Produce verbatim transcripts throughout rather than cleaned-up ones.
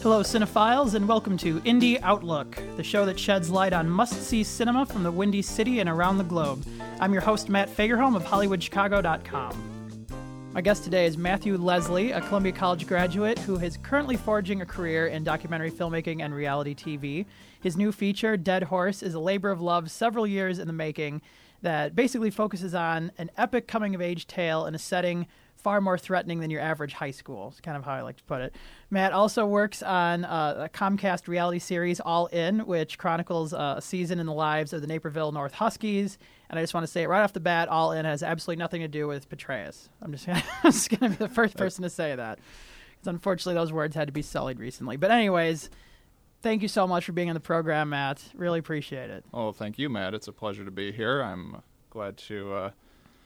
Hello, cinephiles, and welcome to Indie Outlook, the show that sheds light on must-see cinema from the Windy City and around the globe. I'm your host, Matt Fagerholm of Hollywood Chicago dot com. My guest today is Matthew Leslie, a Columbia College graduate who is currently forging a career in documentary filmmaking and reality T V. His new feature, Dead Horse, is a labor of love several years in the making that basically focuses on an epic coming-of-age tale in a setting far more threatening than your average high school. It's kind of how I like to put it. Matt also works on uh, a Comcast reality series, All In, which chronicles uh, a season in the lives of the Naperville North Huskies. And I just want to say it right off the bat, All In has absolutely nothing to do with Petraeus. I'm just, just going to be the first person to say that. Because unfortunately, those words had to be sullied recently. But anyways, thank you so much for being on the program, Matt. Really appreciate it. Oh, thank you, Matt. It's a pleasure to be here. I'm glad to uh,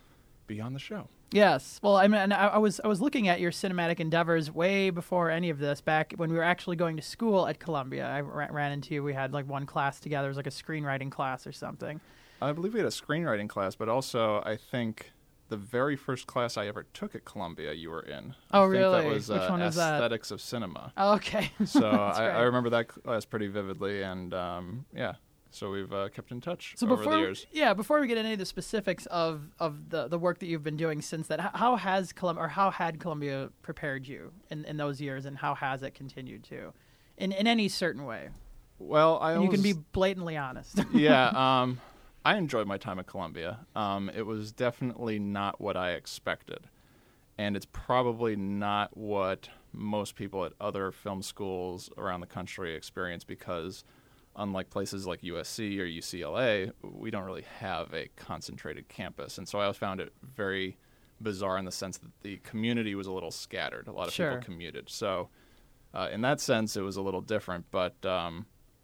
be on the show. Yes. Well, I mean, I, I was I was looking at your cinematic endeavors way before any of this, back when we were actually going to school at Columbia. I ran, ran into you. We had like one class together. It was like a screenwriting class or something. I believe we had a screenwriting class, but also I think the very first class I ever took at Columbia you were in. Oh, I think really? That was Which uh, one was that? Aesthetics of Cinema. Oh, okay. So I, I remember that class pretty vividly, and um, yeah. So we've uh, kept in touch so over before, the years. Yeah, before we get into the specifics of, of the, the work that you've been doing since that, how has Columbia, or how had Columbia prepared you in, in those years, and how has it continued to, in in any certain way? Well, I and you always, can be blatantly honest. yeah, um, I enjoyed my time at Columbia. Um, it was definitely not what I expected, and it's probably not what most people at other film schools around the country experience, because unlike places like U S C or U C L A, we don't really have a concentrated campus. And so I always found it very bizarre in the sense that the community was a little scattered. A lot of Sure. people commuted. So uh, in that sense, it was a little different. But um,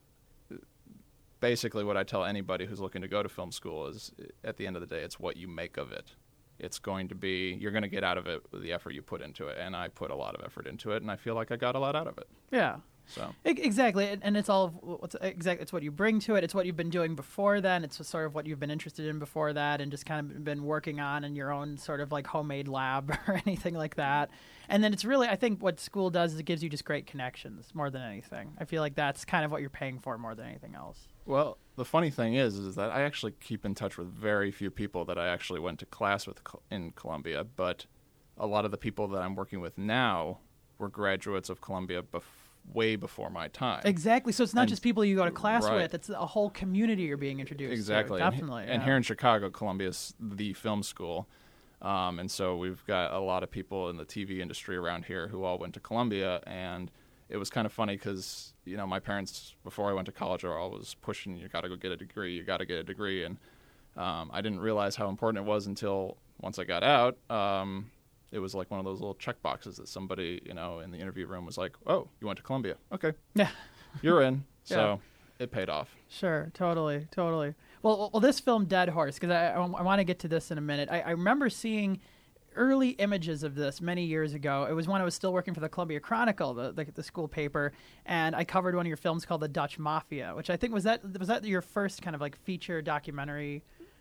basically what I tell anybody who's looking to go to film school is, at the end of the day, it's what you make of it. It's going to be, you're going to get out of it the effort you put into it. And I put a lot of effort into it, and I feel like I got a lot out of it. Yeah. So exactly, and it's all what's exactly it's what you bring to it. It's what you've been doing before then. It's sort of what you've been interested in before that, and just kind of been working on in your own sort of like homemade lab or anything like that. And then it's really, I think, what school does is it gives you just great connections more than anything. I feel like that's kind of what you're paying for more than anything else. Well, the funny thing is, is that I actually keep in touch with very few people that I actually went to class with in Columbia, but a lot of the people that I'm working with now were graduates of Columbia before. way before my time. Exactly. So it's not and, just people you go to class right. with. It's a whole community you're being introduced exactly. to. Exactly. Definitely. And, yeah. and here in Chicago, Columbia's the film school. Um, and so we've got a lot of people in the T V industry around here who all went to Columbia. And it was kind of funny because, you know, my parents, before I went to college, are always pushing, you got to go get a degree, you got to get a degree. And um, I didn't realize how important it was until once I got out. Um, It was like one of those little check boxes that somebody, you know, in the interview room was like, oh, you went to Columbia. Okay. Yeah. You're in. So Yeah. it paid off. Sure. Totally. Totally. Well, well, this film, Dead Horse, because I, I, I want to get to this in a minute. I, I remember seeing early images of this many years ago. It was when I was still working for the Columbia Chronicle, the, the, the school paper, and I covered one of your films called The Dutch Mafia, which I think was that was that your first kind of like feature documentary.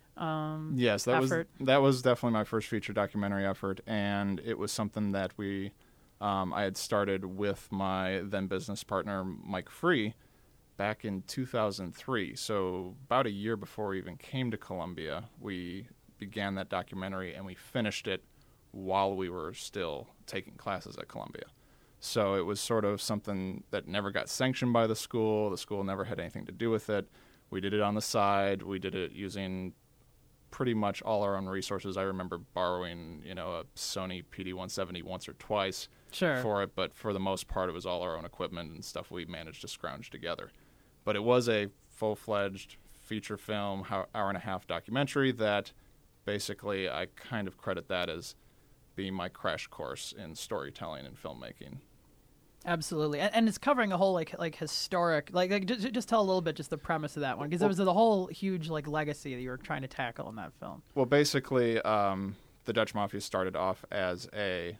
Um, yes, that effort. was that was definitely my first feature documentary effort, and it was something that we um, I had started with my then business partner Mike Free back in two thousand three. So about a year before we even came to Columbia, we began that documentary, and we finished it while we were still taking classes at Columbia. So it was sort of something that never got sanctioned by the school. The school never had anything to do with it. We did it on the side. We did it using pretty much all our own resources. I remember borrowing, you know, a Sony P D one seventy once or twice Sure. for it, but for the most part, it was all our own equipment and stuff we managed to scrounge together. But it was a full-fledged feature film, hour and a half documentary that basically I kind of credit that as being my crash course in storytelling and filmmaking. Absolutely, and, and it's covering a whole like like historic like like just, just tell a little bit just the premise of that one, because there was the whole huge like legacy that you were trying to tackle in that film. Well, basically, um, the Dutch Mafia started off as a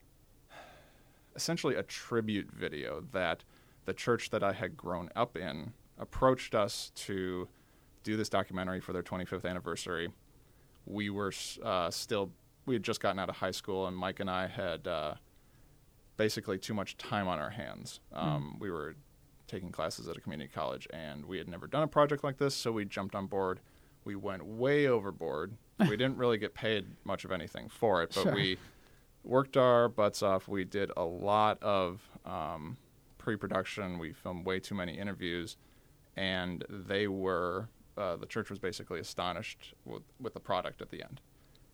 essentially a tribute video that the church that I had grown up in approached us to do this documentary for their twenty-fifth anniversary. We were uh, still we had just gotten out of high school, and Mike and I had. Uh, basically too much time on our hands. Um, mm. We were taking classes at a community college, and we had never done a project like this, so we jumped on board. We went way overboard. We didn't really get paid much of anything for it, but sure. we worked our butts off. We did a lot of um, pre-production. We filmed way too many interviews, and they were, uh, the church was basically astonished with, with the product at the end.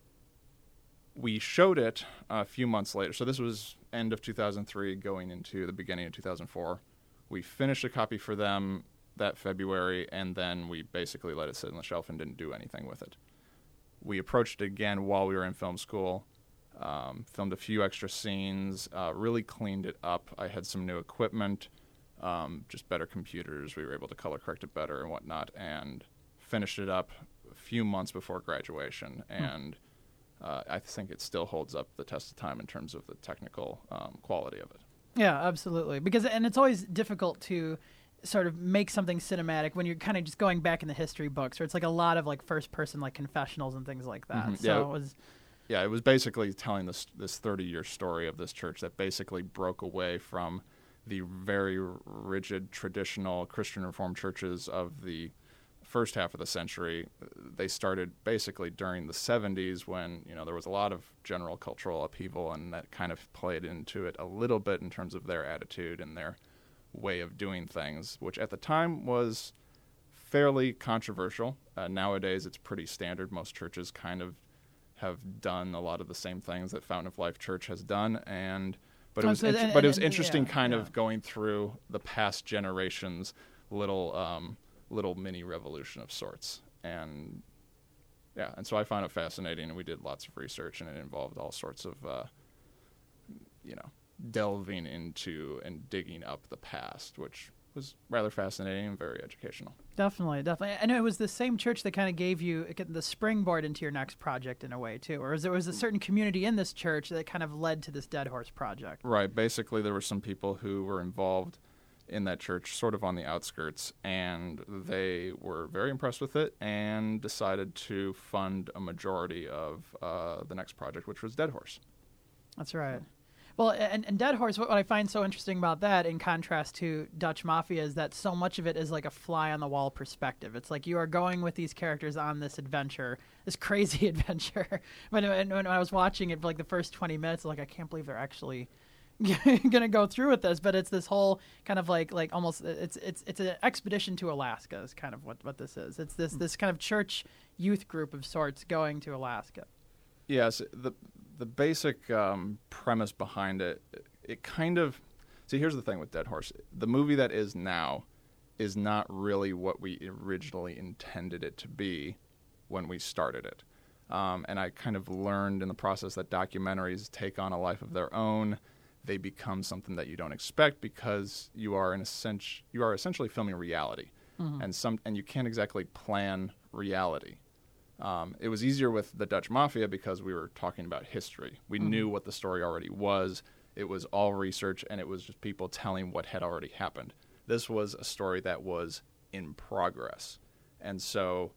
We showed it a few months later. So this was end of two thousand three going into the beginning of two thousand four. We finished a copy for them that February, and then we basically let it sit on the shelf and didn't do anything with it. We approached it again while we were in film school, um, filmed a few extra scenes, uh, really cleaned it up. I had some new equipment, um, just better computers. We were able to color correct it better and whatnot, and finished it up a few months before graduation. And uh, I think it still holds up the test of time in terms of the technical um, quality of it. Yeah, absolutely. Because and it's always difficult to sort of make something cinematic when you're kind of just going back in the history books, where it's like a lot of like first person like confessionals and things like that. Mm-hmm. So yeah, it was yeah, it was basically telling this this thirty year story of this church that basically broke away from the very rigid traditional Christian Reformed churches of the first half of the century. They started basically during the seventies when, you know, there was a lot of general cultural upheaval, and that kind of played into it a little bit in terms of their attitude and their way of doing things, which at the time was fairly controversial. Uh, nowadays, it's pretty standard. Most churches kind of have done a lot of the same things that Fountain of Life Church has done, and but it was Oh, so- int- and- but it was and- interesting, yeah, kind yeah. of going through the past generations, little um, little mini revolution of sorts, and yeah, and so I found it fascinating, and we did lots of research, and it involved all sorts of uh, you know. delving into and digging up the past, which was rather fascinating and very educational. Definitely, definitely. I know it was the same church that kind of gave you the springboard into your next project in a way, too. Or was there was a certain community in this church that kind of led to this Dead Horse project? Right. Basically, there were some people who were involved in that church sort of on the outskirts, and they were very impressed with it and decided to fund a majority of uh, the next project, which was Dead Horse. That's right. Well, and, and Dead Horse, what, what I find so interesting about that, in contrast to Dutch Mafia, is that so much of it is like a fly-on-the-wall perspective. It's like you are going with these characters on this adventure, this crazy adventure. When, when, when I was watching it for like the first twenty minutes, like, I can't believe they're actually going to go through with this. But it's this whole kind of like like almost, it's it's it's an expedition to Alaska is kind of what, what this is. It's this, this kind of church youth group of sorts going to Alaska. Yes, the the basic um, premise behind it, it kind of... See, here's the thing with Dead Horse. The movie that is now is not really what we originally intended it to be when we started it. Um, and I kind of learned in the process that documentaries take on a life of their own. They become something that you don't expect because you are in a sense, you are essentially filming reality. Mm-hmm. And some and you can't exactly plan reality. Um, it was easier with the Dutch Mafia because we were talking about history. We mm-hmm. knew what the story already was. It was all research, and it was just people telling what had already happened. This was a story that was in progress. And so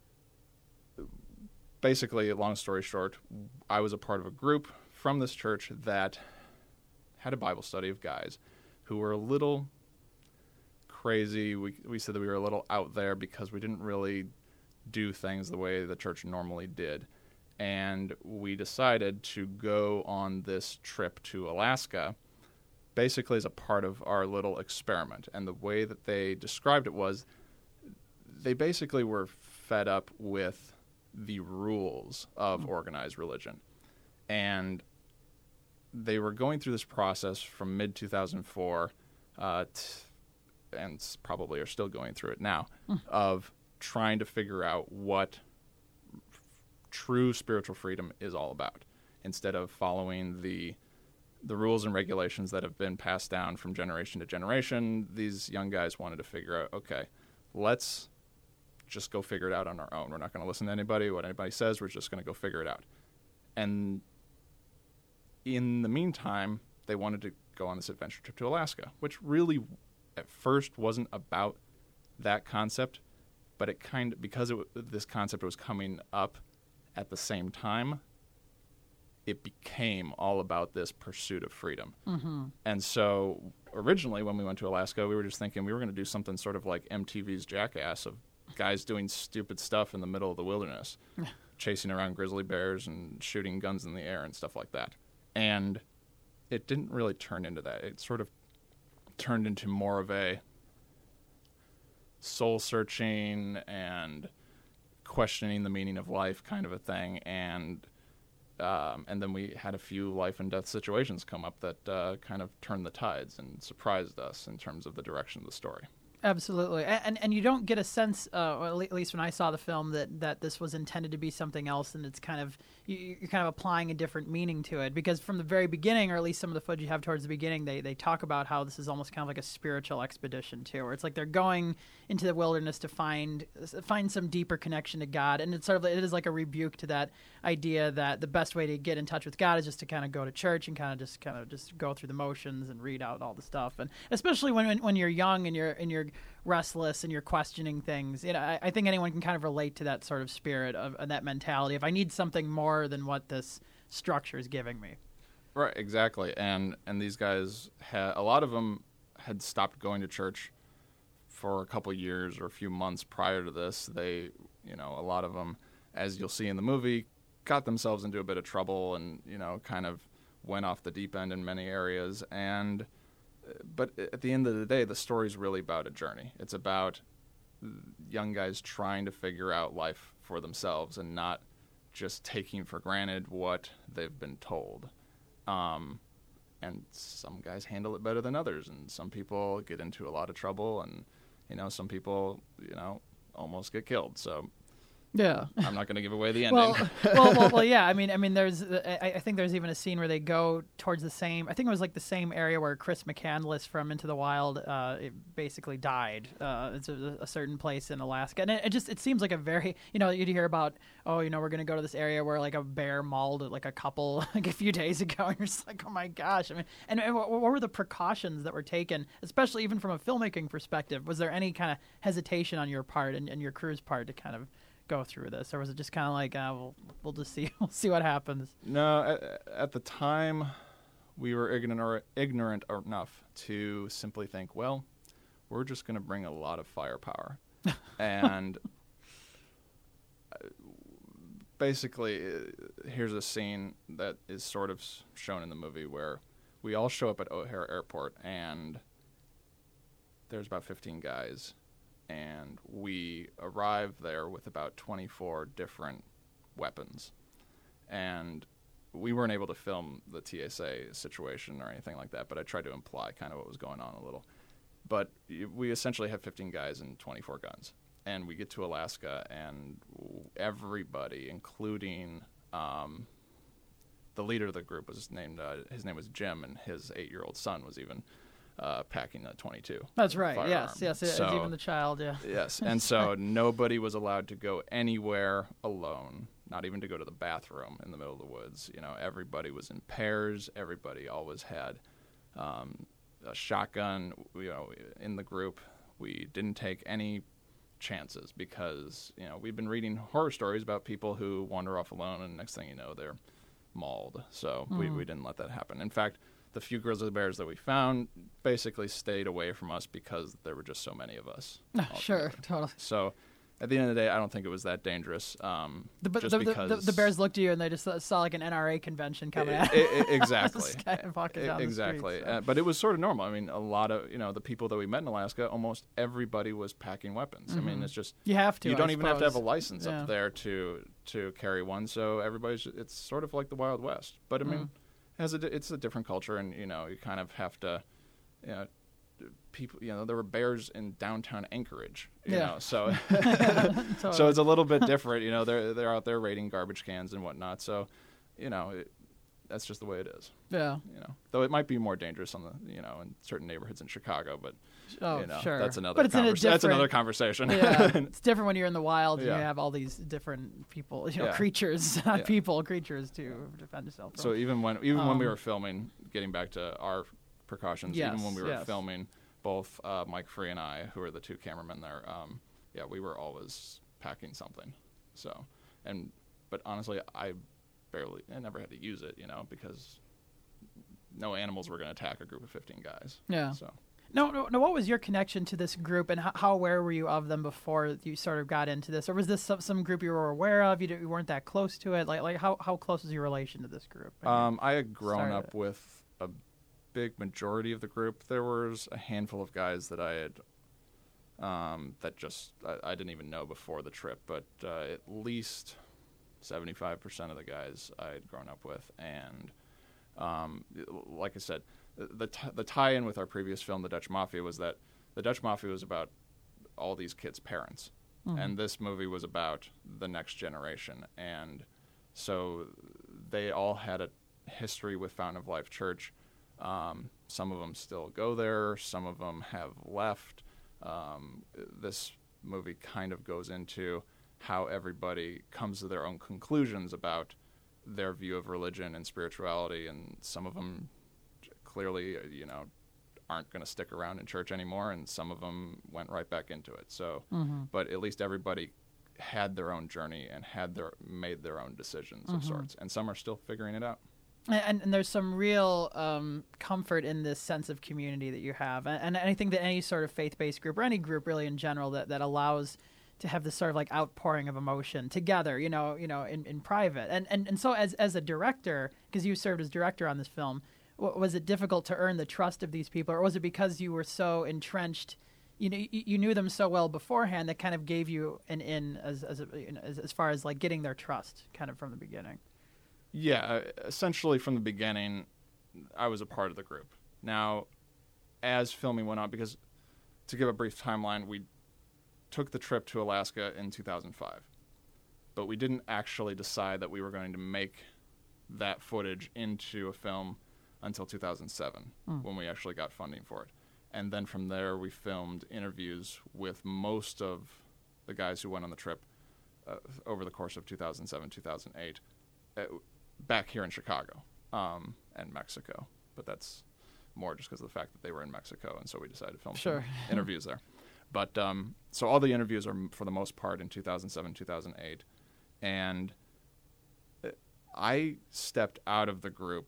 basically, long story short, I was a part of a group from this church that had a Bible study of guys who were a little crazy. We, we said that we were a little out there because we didn't really do things the way the church normally did. And we decided to go on this trip to Alaska basically as a part of our little experiment. And the way that they described it was they basically were fed up with the rules of organized religion. And they were going through this process from mid two thousand four, uh, t- and probably are still going through it now, mm. of trying to figure out what f- true spiritual freedom is all about, instead of following the the rules and regulations that have been passed down from generation to generation. These young guys wanted to figure out, okay, let's just go figure it out on our own. We're not going to listen to anybody, what anybody says. We're just going to go figure it out. And in the meantime, they wanted to go on this adventure trip to Alaska, which really at first wasn't about that concept, but it kind of, because it, this concept was coming up at the same time, it became all about this pursuit of freedom. Mm-hmm. And so originally when we went to Alaska, we were just thinking we were going to do something sort of like M T V's Jackass, of guys doing stupid stuff in the middle of the wilderness, chasing around grizzly bears and shooting guns in the air and stuff like that. And it didn't really turn into that. It sort of turned into more of a soul-searching and questioning the meaning of life kind of a thing. And Um, and then we had a few life and death situations come up that uh, kind of turned the tides and surprised us in terms of the direction of the story. Absolutely, and and, and you don't get a sense, uh, or at least when I saw the film, that, that this was intended to be something else, and it's kind of you, you're kind of applying a different meaning to it, because from the very beginning, or at least some of the footage you have towards the beginning, they they talk about how this is almost kind of like a spiritual expedition too, where it's like they're going into the wilderness to find find some deeper connection to God, and it's sort of it is like a rebuke to that idea that the best way to get in touch with God is just to kind of go to church and kind of just kind of just go through the motions and read out all the stuff, and especially when when, when you're young and you're and you're restless and you're questioning things. You know, I, I think anyone can kind of relate to that sort of spirit of, of that mentality. If I need something more than what this structure is giving me. Right, exactly. And and these guys had a lot of them had stopped going to church for a couple years or a few months prior to this. They, you know, a lot of them, as you'll see in the movie, got themselves into a bit of trouble and, you know, kind of went off the deep end in many areas. And but at the end of the day, the story's really about a journey. It's about young guys trying to figure out life for themselves and not just taking for granted what they've been told. Um, and some guys handle it better than others, and some people get into a lot of trouble, and, you know, some people, you know, almost get killed. So yeah, I'm not going to give away the ending. well, well, well, well, yeah. I mean, I mean, there's, I, I think there's even a scene where they go towards the same. I think it was like the same area where Chris McCandless from Into the Wild, uh, it basically died. Uh, it's a, a certain place in Alaska, and it, it just it seems like a very, you know, you'd hear about, oh, you know, we're going to go to this area where like a bear mauled like a couple like a few days ago, and you're just like, oh my gosh. I mean, and, and what, what were the precautions that were taken, especially even from a filmmaking perspective? Was there any kind of hesitation on your part and, and your crew's part to kind of go through this, or was it just kind of like, uh, we'll we'll just see we'll see what happens? No, at, at the time, we were ignorant ignorant enough to simply think, well, we're just going to bring a lot of firepower, and basically, here's a scene that is sort of shown in the movie where we all show up at O'Hare Airport, and there's about fifteen guys. And we arrived there with about twenty-four different weapons. And we weren't able to film the T S A situation or anything like that, but I tried to imply kind of what was going on a little. But we essentially had fifteen guys and twenty-four guns. And we get to Alaska, and everybody, including um, the leader of the group, was named, uh, his name was Jim, and his eight-year-old son was even Uh, packing a twenty-two. That's right. Firearm. Yes, yes. So, even the child. Yeah. Yes, and so nobody was allowed to go anywhere alone. Not even to go to the bathroom in the middle of the woods. You know, everybody was in pairs. Everybody always had um, a shotgun. You know, in the group, we didn't take any chances because you know we've been reading horror stories about people who wander off alone, and next thing you know, they're mauled. So mm. we we didn't let that happen. In fact, the few grizzly bears that we found basically stayed away from us because there were just so many of us. Sure, totally. So at the end of the day, I don't think it was that dangerous. Um, the, just the, because the, the, the bears looked at you and they just saw like an N R A convention coming it, out. It, it, exactly. Just kind of walking down exactly. The street, so. uh, but it was sort of normal. I mean, a lot of you know the people that we met in Alaska, almost everybody was packing weapons. Mm-hmm. I mean, it's just you have to. You don't I even suppose. have to have a license yeah. up there to to carry one. So everybody's it's sort of like the Wild West. But I mean. Mm. Has a, it's a different culture, and you know you kind of have to, you know, people. You know, there were bears in downtown Anchorage. You yeah. know, so totally. so it's a little bit different. You know, they're they're out there raiding garbage cans and whatnot. So, you know, it, that's just the way it is. Yeah. You know, though it might be more dangerous on the you know in certain neighborhoods in Chicago, but oh, you know, sure. that's another but it's in a conversa- different, that's another conversation. Yeah, it's different when you're in the wild. And yeah. You have all these different people, you know, yeah. creatures, not yeah. people, creatures to defend yourself from. So even when even um, when we were filming, getting back to our precautions, yes, even when we were yes. filming, both uh, Mike Free and I, who are the two cameramen there, um, yeah, we were always packing something. So, and but honestly, I barely, I never had to use it, you know, because no animals were going to attack a group of fifteen guys. Yeah. So. No, no, no. What was your connection to this group, and how, how aware were you of them before you sort of got into this, or was this some, some group you were aware of? You, you weren't that close to it. Like, like how how close was your relation to this group? Um, I had grown started up it? with a big majority of the group. There was a handful of guys that I had um, that just I, I didn't even know before the trip, but uh, at least seventy-five percent of the guys I had grown up with, and um, like I said. The t- the tie-in with our previous film, The Dutch Mafia, was that the Dutch Mafia was about all these kids' parents, mm-hmm. and this movie was about the next generation. And so they all had a history with Fountain of Life Church. Um, some of them still go there. Some of them have left. Um, this movie kind of goes into how everybody comes to their own conclusions about their view of religion and spirituality, and some of them clearly, you know, aren't going to stick around in church anymore, and some of them went right back into it. So, mm-hmm. but at least everybody had their own journey and had their made their own decisions mm-hmm. of sorts, and some are still figuring it out. And, and there's some real um, comfort in this sense of community that you have, and, and I think that any sort of faith-based group or any group really in general that, that allows to have this sort of like outpouring of emotion together, you know, you know, in, in private, and and and so as as a director, because you served as director on this film. Was it difficult to earn the trust of these people, or was it because you were so entrenched, you know, you, you knew them so well beforehand that kind of gave you an in as as, a, as as far as like getting their trust kind of from the beginning? Yeah, essentially from the beginning, I was a part of the group. Now, as filming went on, because to give a brief timeline, we took the trip to Alaska in two thousand five, but we didn't actually decide that we were going to make that footage into a film until two thousand seven, mm. when we actually got funding for it. And then from there, we filmed interviews with most of the guys who went on the trip uh, over the course of two thousand seven, two thousand eight, uh, back here in Chicago um, and Mexico. But that's more just because of the fact that they were in Mexico, and so we decided to film sure. some interviews there. But um, so all the interviews are, for the most part, in two thousand seven, two thousand eight. And I stepped out of the group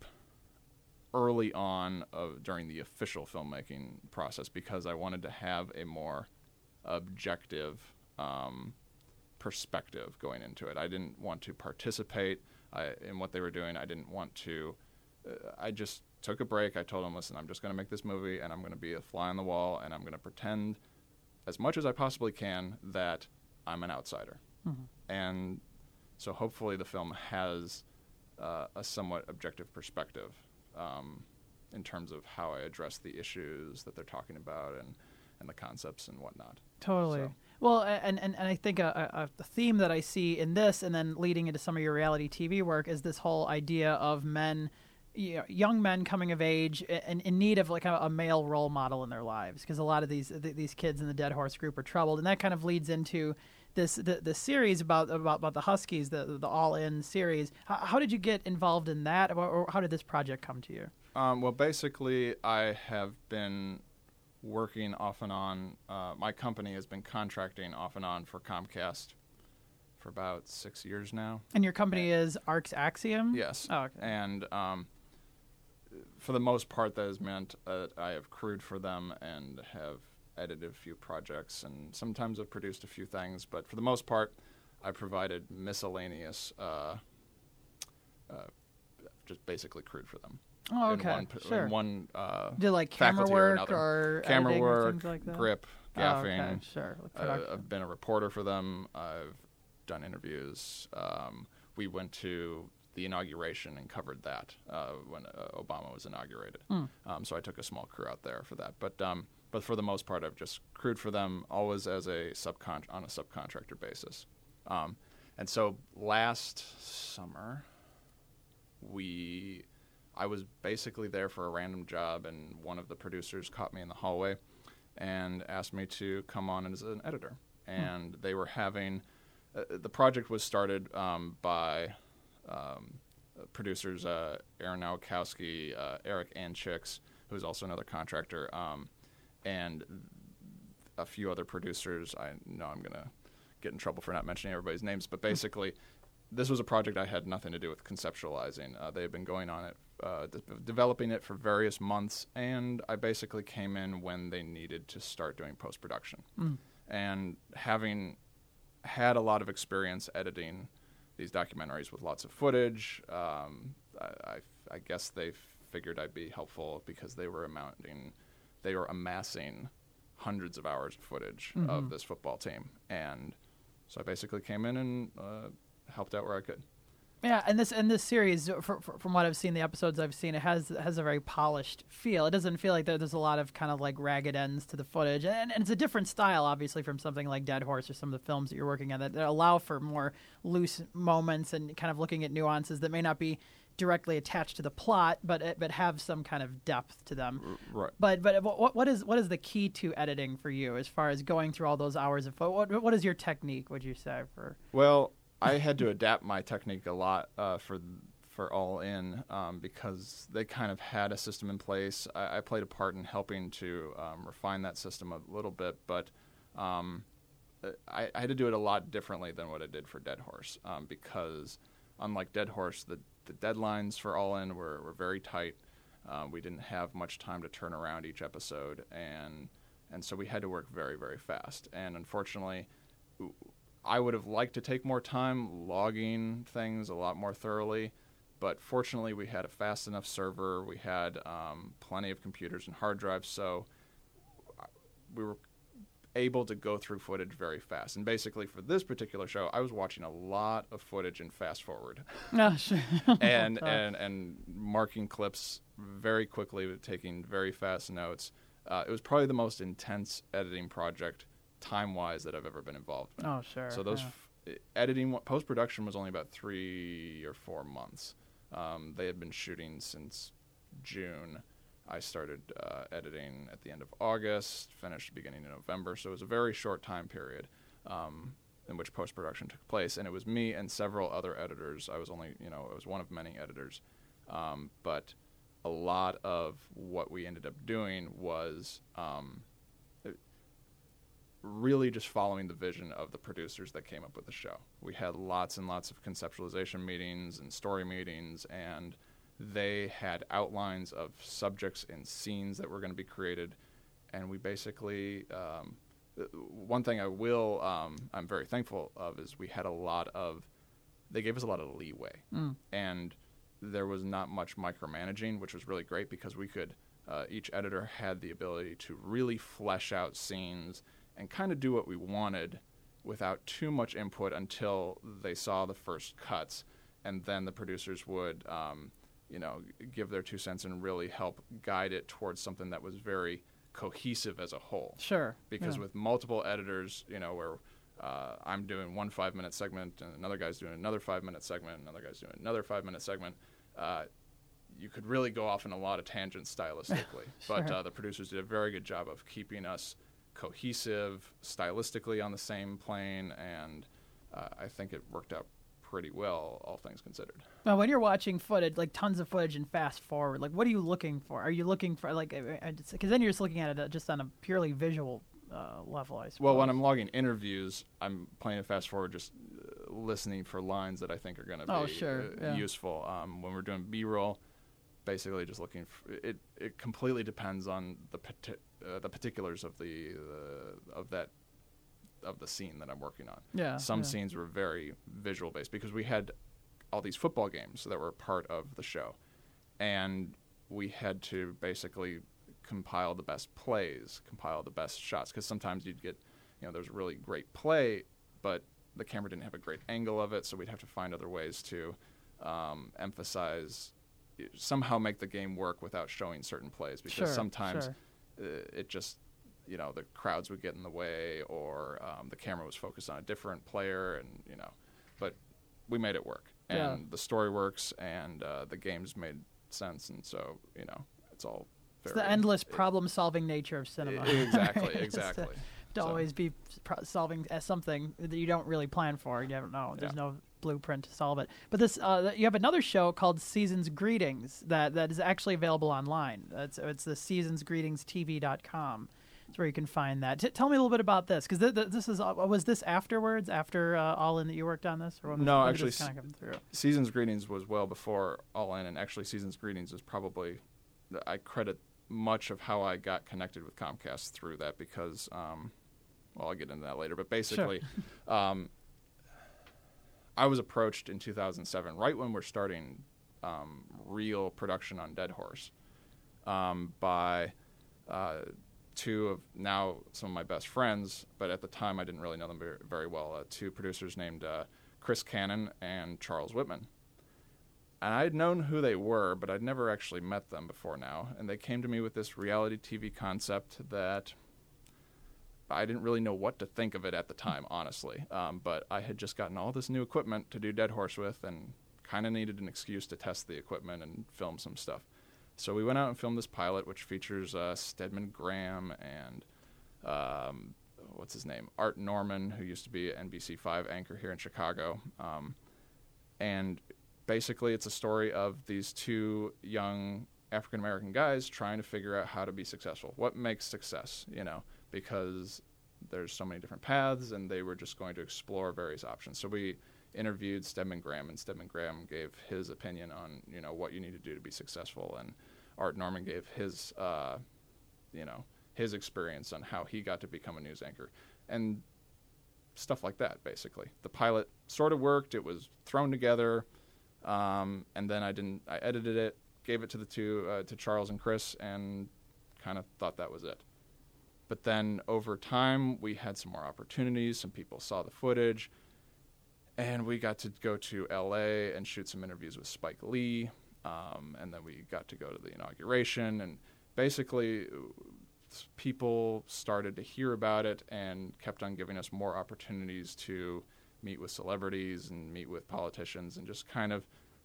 early on of, during the official filmmaking process because I wanted to have a more objective um, perspective going into it. I didn't want to participate I, in what they were doing. I didn't want to uh, I just took a break. I told them, listen, I'm just going to make this movie, and I'm going to be a fly on the wall, and I'm going to pretend as much as I possibly can that I'm an outsider. Mm-hmm. And so hopefully the film has uh, a somewhat objective perspective Um, in terms of how I address the issues that they're talking about and, and the concepts and whatnot. Totally. So. Well, and, and, and I think a, a, a theme that I see in this and then leading into some of your reality T V work is this whole idea of men, you know, young men coming of age and in need of like a, a male role model in their lives, because a lot of these th- these kids in the Dead Horse group are troubled, and that kind of leads into this the, the series about, about about the Huskies, the the All In series. How, how did you get involved in that, or, or how did this project come to you? Um, well, basically, I have been working off and on. Uh, my company has been contracting off and on for Comcast for about six years now. And your company and, is Arcs Axiom? Yes. Oh, okay. And um, for the most part, that has meant that I have crewed for them and have edited a few projects, and sometimes I've produced a few things. But for the most part, I provided miscellaneous, uh, uh, just basically crewed for them. Oh, okay, in one, sure. In one uh, did like camera work or, or camera work, or things like that? grip, gaffing. Oh, okay, sure. Uh, I've been a reporter for them. I've done interviews. Um, we went to the inauguration and covered that uh, when uh, Obama was inaugurated. Mm. Um, so I took a small crew out there for that. But um, but for the most part, I've just crewed for them, always as a subcon on a subcontractor basis. Um, and so last summer, we. I was basically there for a random job, and one of the producers caught me in the hallway and asked me to come on as an editor. And hmm. they were having uh, – the project was started um, by um, producers uh, Aaron Nowakowski, uh, Eric Anchicks, who's also another contractor, um, and a few other producers. I know I'm going to get in trouble for not mentioning everybody's names, but basically – this was a project I had nothing to do with conceptualizing. Uh, they had been going on it, uh, de- developing it for various months, and I basically came in when they needed to start doing post-production. Mm. And having had a lot of experience editing these documentaries with lots of footage, um, I, I, I guess they figured I'd be helpful because they were amounting, they were amassing hundreds of hours of footage mm-hmm. of this football team. And so I basically came in and uh, helped out where I could. Yeah, and this and this series, for, for, from what I've seen, the episodes I've seen, it has has a very polished feel. It doesn't feel like there, there's a lot of kind of like ragged ends to the footage, and, and it's a different style, obviously, from something like Dead Horse or some of the films that you're working on that, that allow for more loose moments and kind of looking at nuances that may not be directly attached to the plot, but but have some kind of depth to them. Right. But but what what is what is the key to editing for you as far as going through all those hours of fo- what what is your technique? Would you say for? Well, I had to adapt my technique a lot uh, for for All In um, because they kind of had a system in place. I, I played a part in helping to um, refine that system a little bit, but um, I, I had to do it a lot differently than what I did for Dead Horse um, because unlike Dead Horse, the, the deadlines for All In were, were very tight. Um, we didn't have much time to turn around each episode, and and so we had to work very, very fast. And unfortunately, I would have liked to take more time logging things a lot more thoroughly, but fortunately we had a fast enough server, we had um, plenty of computers and hard drives, so we were able to go through footage very fast. And basically for this particular show, I was watching a lot of footage in fast forward. Oh, sure. and, and, and marking clips very quickly, taking very fast notes. Uh, it was probably the most intense editing project time-wise that I've ever been involved in. Oh, sure. So those yeah. f- editing, post-production was only about three or four months. Um, they had been shooting since June. I started uh, editing at the end of August, finished beginning of November, so it was a very short time period um, in which post-production took place, and it was me and several other editors. I was only, you know, I was one of many editors, um, but a lot of what we ended up doing was um, really just following the vision of the producers that came up with the show. We had lots and lots of conceptualization meetings and story meetings, and they had outlines of subjects and scenes that were going to be created, and we basically, um, one thing I will, um, I'm very thankful of is we had a lot of, they gave us a lot of leeway, mm. and there was not much micromanaging, which was really great because we could, uh, each editor had the ability to really flesh out scenes and kind of do what we wanted without too much input until they saw the first cuts, and then the producers would, um, you know, give their two cents and really help guide it towards something that was very cohesive as a whole. Sure. Because yeah. with multiple editors, you know, where uh, I'm doing one five-minute segment and another guy's doing another five-minute segment, and another guy's doing another five-minute segment, uh, you could really go off in a lot of tangents stylistically. Sure. But uh, the producers did a very good job of keeping us cohesive, stylistically on the same plane, and uh, I think it worked out pretty well, all things considered. Now, when you're watching footage, like tons of footage and fast forward, like what are you looking for? Are you looking for, like, because then you're just looking at it just on a purely visual uh, level, I suppose. Well, when I'm logging interviews, I'm playing it fast forward, just uh, listening for lines that I think are going to be oh, sure. uh, yeah. useful. Um, when we're doing B-roll, basically just looking for, it, it completely depends on the pati- uh, the particulars of the uh, of that of the scene that I'm working on. Yeah. Some yeah. scenes were very visual based because we had all these football games that were part of the show, and we had to basically compile the best plays, compile the best shots, because sometimes you'd get, you know, there's really great play, but the camera didn't have a great angle of it, so we'd have to find other ways to um, emphasize, somehow make the game work without showing certain plays, because sure, sometimes sure. uh, it just, you know, the crowds would get in the way, or um, the camera was focused on a different player, and, you know, but we made it work. And yeah. the story works, and uh, the games made sense, and so, you know, it's all very... It's the endless problem-solving nature of cinema. Exactly, right? exactly. To so. always be pro- solving as something that you don't really plan for. You don't know. There's yeah. no blueprint to solve it. But this, uh, you have another show called Seasons Greetings that, that is actually available online. It's, it's the seasons greetings t v dot com. is where you can find that. T- tell me a little bit about this, because th- th- this is uh, was this afterwards, after uh, All In that you worked on this? Or when was, no, when actually, did this kinda come through? Season's Greetings was well before All In, and actually Season's Greetings is probably, I credit much of how I got connected with Comcast through that because, um, well, I'll get into that later, but basically, sure. um, I was approached in two thousand seven, right when we're starting um, real production on Dead Horse, um, by uh, two of now some of my best friends, but at the time I didn't really know them very, very well, uh, two producers named uh, Chris Cannon and Charles Whitman. And I had known who they were, but I'd never actually met them before now. And they came to me with this reality T V concept that I didn't really know what to think of it at the time, honestly. Um, but I had just gotten all this new equipment to do Dead Horse with and kind of needed an excuse to test the equipment and film some stuff. So we went out and filmed this pilot, which features uh, Stedman Graham and um, what's his name? Art Norman, who used to be an N B C five anchor here in Chicago. Um, and basically it's a story of these two young African-American guys trying to figure out how to be successful. What makes success, you know, because there's so many different paths, and they were just going to explore various options. So we interviewed Stedman Graham, and Stedman Graham gave his opinion on, you know, what you need to do to be successful, and Art Norman gave his, uh, you know, his experience on how he got to become a news anchor, and stuff like that, basically. The pilot sort of worked. It was thrown together, um, and then I didn't. I edited it, gave it to the two, uh, to Charles and Chris, and kind of thought that was it. But then over time, we had some more opportunities. Some people saw the footage, and we got to go to L A and shoot some interviews with Spike Lee, um, and then we got to go to the inauguration, and basically people started to hear about it and kept on giving us more opportunities to meet with celebrities and meet with politicians and just kind of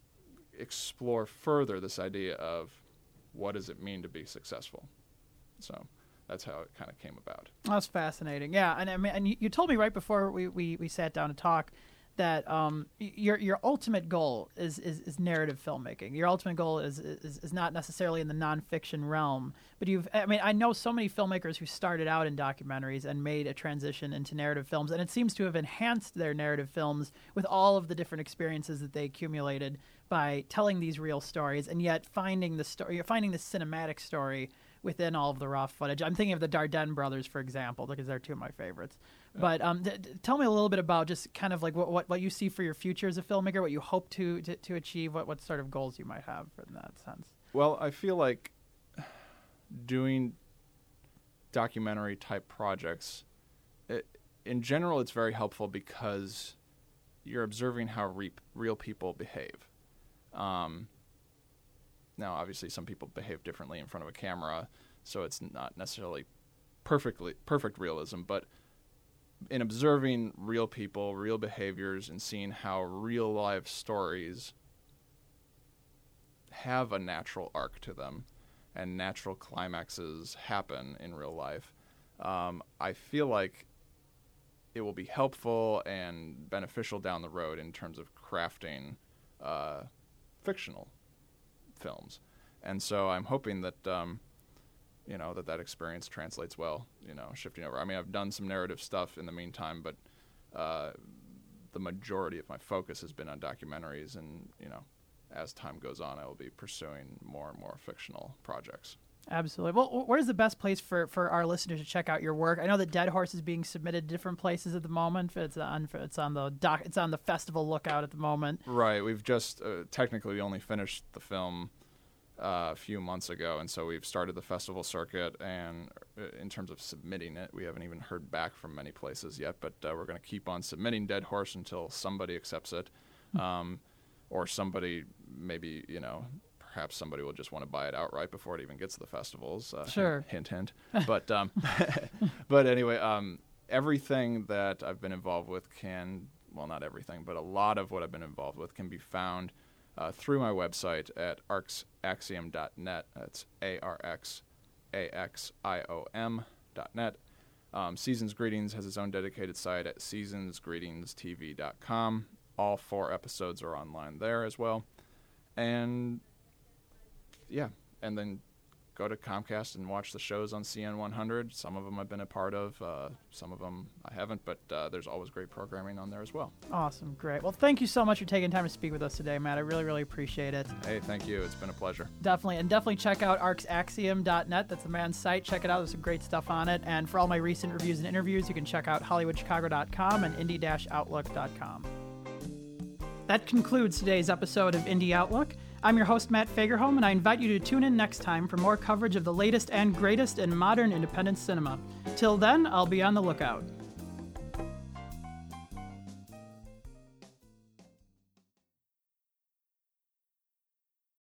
explore further this idea of what does it mean to be successful. So that's how it kind of came about. That's fascinating. Yeah, and I mean, and you, you told me right before we, we, we sat down to talk that um, your your ultimate goal is, is, is narrative filmmaking. Your ultimate goal is, is is not necessarily in the nonfiction realm, but you've. I mean, I know so many filmmakers who started out in documentaries and made a transition into narrative films, and it seems to have enhanced their narrative films with all of the different experiences that they accumulated by telling these real stories, and yet finding the story, finding the cinematic story within all of the raw footage. I'm thinking of the Dardenne brothers, for example, because they're two of my favorites. Yeah. But um, d- d- tell me a little bit about just kind of like what, what, what you see for your future as a filmmaker, what you hope to to, to achieve, what, what sort of goals you might have in that sense. Well, I feel like doing documentary type projects, it, in general, it's very helpful because you're observing how re- real people behave. Um, Now, obviously, some people behave differently in front of a camera, so it's not necessarily perfectly perfect realism. But in observing real people, real behaviors, and seeing how real life stories have a natural arc to them and natural climaxes happen in real life, um, I feel like it will be helpful and beneficial down the road in terms of crafting uh, fictional films. And so I'm hoping that, um, you know, that that experience translates well, you know, shifting over. I mean, I've done some narrative stuff in the meantime, but uh, the majority of my focus has been on documentaries. And, you know, as time goes on, I will be pursuing more and more fictional projects. Absolutely. Well, where's the best place for, for our listeners to check out your work? I know that Dead Horse is being submitted to different places at the moment. It's on it's on the doc, it's on the festival lookout at the moment. Right. We've just uh, technically only finished the film uh, a few months ago, and so we've started the festival circuit. And in terms of submitting it, we haven't even heard back from many places yet. But uh, we're going to keep on submitting Dead Horse until somebody accepts it, um, or somebody maybe you know. Perhaps somebody will just want to buy it outright before it even gets to the festivals. Uh, sure. Hint, hint. But um, but anyway, um, everything that I've been involved with can, well, not everything, but a lot of what I've been involved with can be found uh, through my website at arx axiom dot net. That's A R X A X I O M dot net. Um, Seasons Greetings has its own dedicated site at seasons greetings t v dot com. All four episodes are online there as well. And yeah, and then go to Comcast and watch the shows on C N one hundred. Some of them I've been a part of. Uh, some of them I haven't, but uh, there's always great programming on there as well. Awesome. Great. Well, thank you so much for taking time to speak with us today, Matt. I really, really appreciate it. Hey, thank you. It's been a pleasure. Definitely. And definitely check out arcs axiom dot net. That's the man's site. Check it out. There's some great stuff on it. And for all my recent reviews and interviews, you can check out hollywood chicago dot com and indie outlook dot com. That concludes today's episode of Indie Outlook. I'm your host, Matt Fagerholm, and I invite you to tune in next time for more coverage of the latest and greatest in modern independent cinema. Till then, I'll be on the lookout.